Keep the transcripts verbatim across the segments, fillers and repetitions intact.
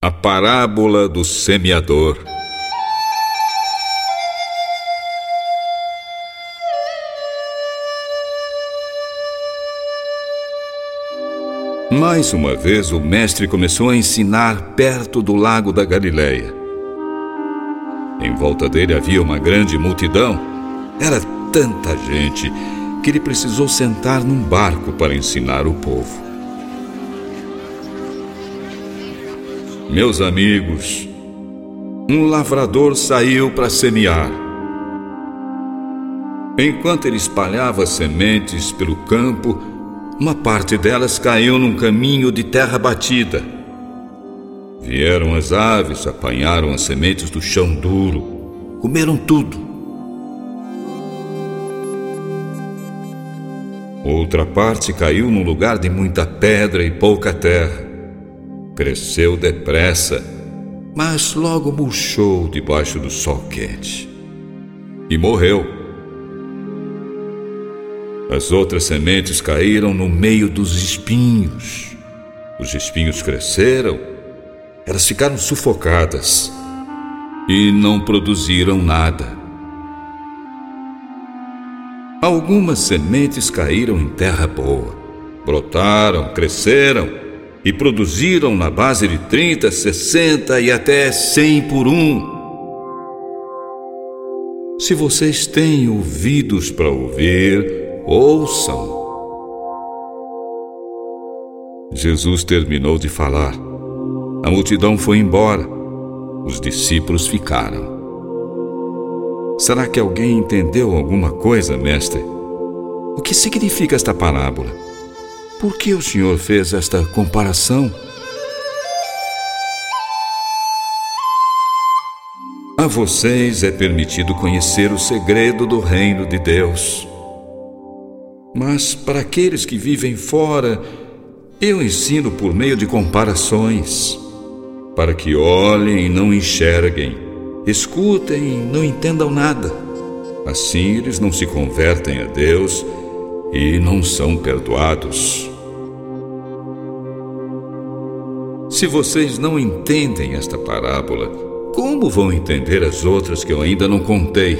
A parábola do semeador. Mais uma vez o mestre começou a ensinar perto do lago da Galileia. Em volta dele havia uma grande multidão. Era tanta gente que ele precisou sentar num barco para ensinar o povo. Meus amigos, um lavrador saiu para semear. Enquanto ele espalhava sementes pelo campo, uma parte delas caiu num caminho de terra batida. Vieram as aves, apanharam as sementes do chão duro, comeram tudo. Outra parte caiu num lugar de muita pedra e pouca terra. Cresceu depressa, mas logo murchou debaixo do sol quente e morreu. As outras sementes caíram no meio dos espinhos. Os espinhos cresceram, elas ficaram sufocadas e não produziram nada. Algumas sementes caíram em terra boa, brotaram, cresceram e produziram na base de trinta, sessenta e até cem por um. Se vocês têm ouvidos para ouvir, ouçam. Jesus terminou de falar. A multidão foi embora. Os discípulos ficaram. Será que alguém entendeu alguma coisa, mestre? O que significa esta parábola? Por que o senhor fez esta comparação? A vocês é permitido conhecer o segredo do reino de Deus. Mas para aqueles que vivem fora, eu ensino por meio de comparações, para que olhem e não enxerguem, escutem e não entendam nada. Assim eles não se convertem a Deus e não são perdoados. Se vocês não entendem esta parábola, como vão entender as outras que eu ainda não contei?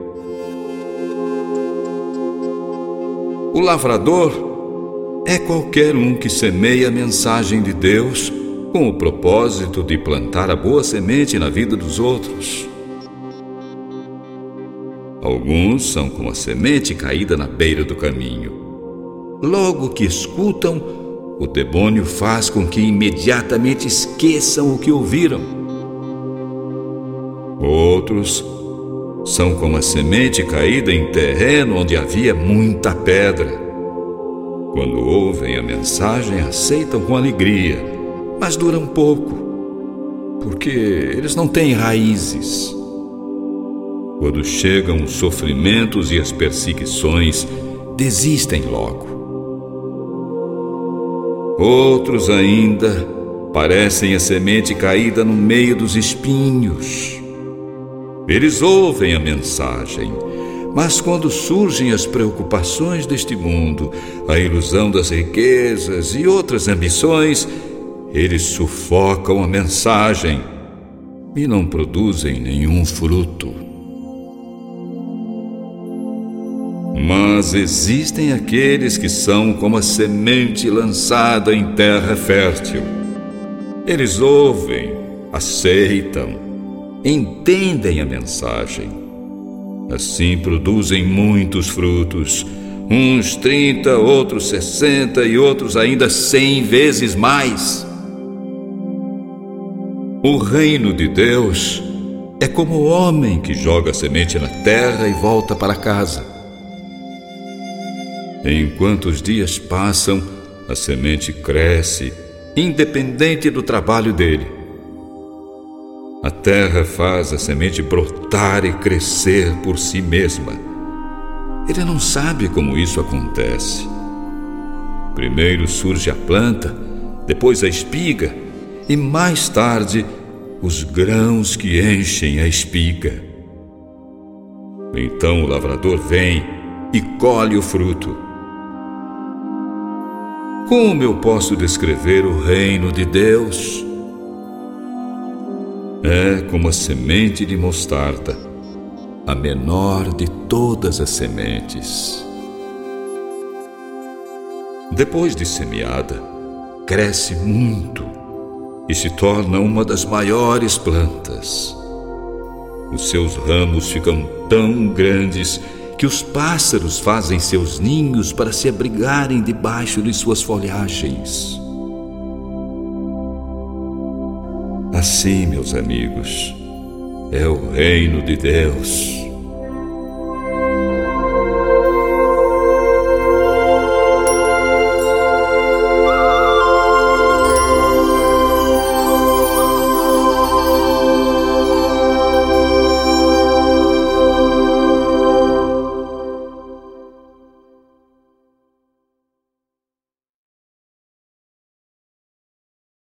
O lavrador é qualquer um que semeia a mensagem de Deus com o propósito de plantar a boa semente na vida dos outros. Alguns são como a semente caída na beira do caminho. Logo que escutam, o demônio faz com que imediatamente esqueçam o que ouviram. Outros são como a semente caída em terreno onde havia muita pedra. Quando ouvem a mensagem, aceitam com alegria, mas duram pouco, porque eles não têm raízes. Quando chegam os sofrimentos e as perseguições, desistem logo. Outros ainda parecem a semente caída no meio dos espinhos. Eles ouvem a mensagem, mas quando surgem as preocupações deste mundo, a ilusão das riquezas e outras ambições, eles sufocam a mensagem e não produzem nenhum fruto. Mas existem aqueles que são como a semente lançada em terra fértil. Eles ouvem, aceitam, entendem a mensagem. Assim produzem muitos frutos, uns trinta, outros sessenta e outros ainda cem vezes mais. O reino de Deus é como o homem que joga a semente na terra e volta para casa. Enquanto os dias passam, a semente cresce, independente do trabalho dele. A terra faz a semente brotar e crescer por si mesma. Ele não sabe como isso acontece. Primeiro surge a planta, depois a espiga e mais tarde os grãos que enchem a espiga. Então o lavrador vem e colhe o fruto. Como eu posso descrever o reino de Deus? É como a semente de mostarda, a menor de todas as sementes. Depois de semeada, cresce muito e se torna uma das maiores plantas. Os seus ramos ficam tão grandes que os pássaros fazem seus ninhos para se abrigarem debaixo de suas folhagens. Assim, meus amigos, é o reino de Deus.